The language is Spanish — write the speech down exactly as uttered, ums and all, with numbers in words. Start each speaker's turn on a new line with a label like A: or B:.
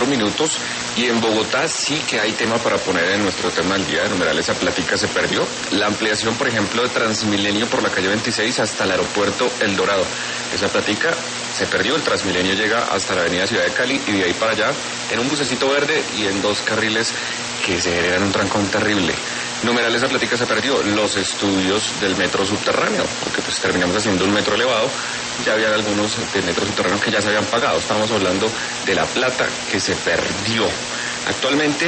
A: cuatro minutos. Y en Bogotá sí que hay tema para poner en nuestro tema del día de numeral. Esa plática se perdió. La ampliación, por ejemplo, de Transmilenio por la calle veintiséis hasta el aeropuerto El Dorado. Esa plática se perdió. El Transmilenio llega hasta la avenida Ciudad de Cali y de ahí para allá en un bucecito verde y en dos carriles que se generan un trancón terrible. Numeral, esa plática se perdió. Los estudios del metro subterráneo, porque pues terminamos haciendo un metro elevado. Ya había algunos de metro subterráneo que ya se habían pagado. Estamos hablando de la plata que se perdió. Actualmente